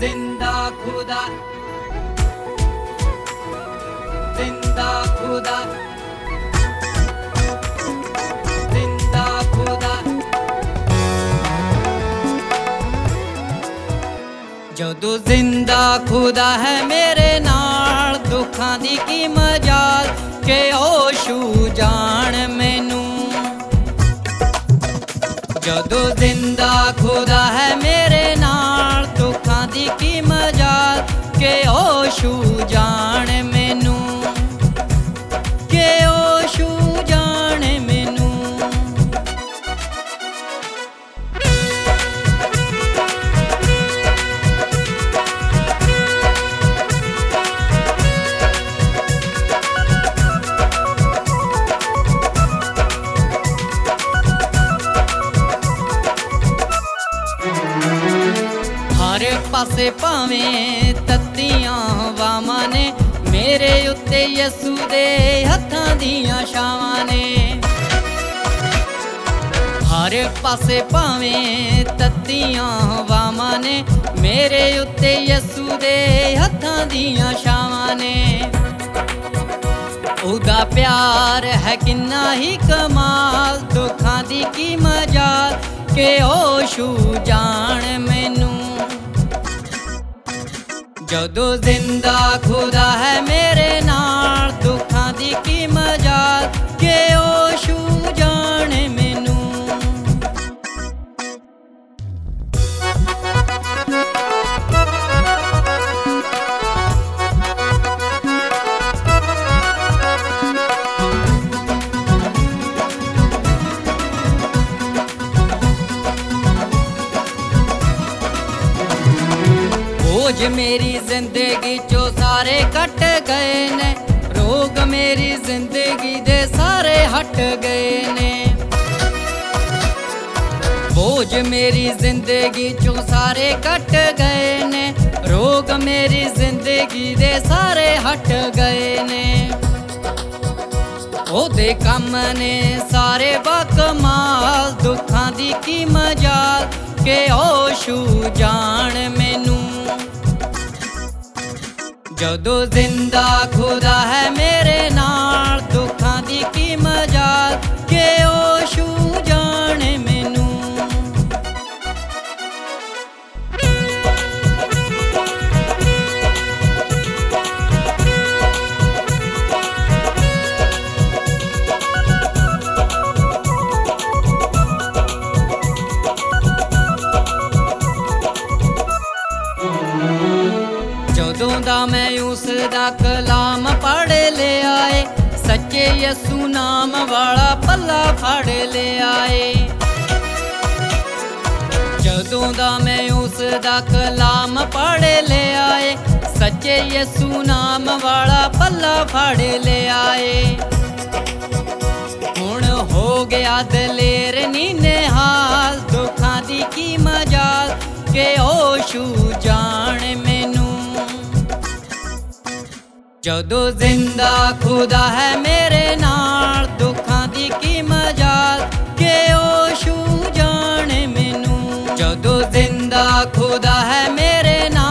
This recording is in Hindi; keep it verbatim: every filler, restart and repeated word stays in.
जिंदा खुदा, जिंदा खुदा, जिंदा खुदा। जदों जिंदा खुदा है मेरे नाल, दुखां दी की मजाल के होशू जान मैनू। जदों जिंदा खुदा है मेरे नाल, दुखां दी की मजाल के होशू जान मैनू, के होशू जान मैनू। हर पासे भावें तत्तियां हवावां ने, मेरे उत्ते यसू दे हत्थां दियां छावां ने। हर पासे भावें तत्तियां हवावां ने, मेरे उत्ते यसू दे हत्थां दियां छावां ने। उदा प्यार है किन्ना ही कमाल, दुखां दी की मजाल के होशू जान मैनू। जदों जिंदा खुदा है मेरे नाल, दुखां दी की मजाल के होशू जान मैनू। बोझ मेरी जिंदगी चो सारे कट गए ने, रोग मेरी जिंदगी दे सारे हट गए ने। बोझ मेरी जिंदगी चो सारे कट गए ने, रोग मेरी जिंदगी दे सारे हट गए ने। ओदे कम ने सारे बाकमाल, दुखां दी की मजाल के होशू जान मैनू। जदों जिंदा खुदा है मेरे नाल, दुखां दी की मजाल के होशू जान मैनू। जदों दा मैं उस दा कलाम पढ़ ले आए, सच्चे यसू नाम वाला पल्ला फड़ ले आए। जदों दा मैं उस दा कलाम पढ़ ले आए, सच्चे यसू नाम वाला पल्ला फड़ ले आए। हुण हो गया दलेर नी निहाल, दुखां दी की मजाल के होशू जान मैनू। जदों जिंदा खुदा है मेरे नाल, दुखां दी की मजाल के होशू जान मैनू। जदों जिंदा खुदा है मेरे नाल,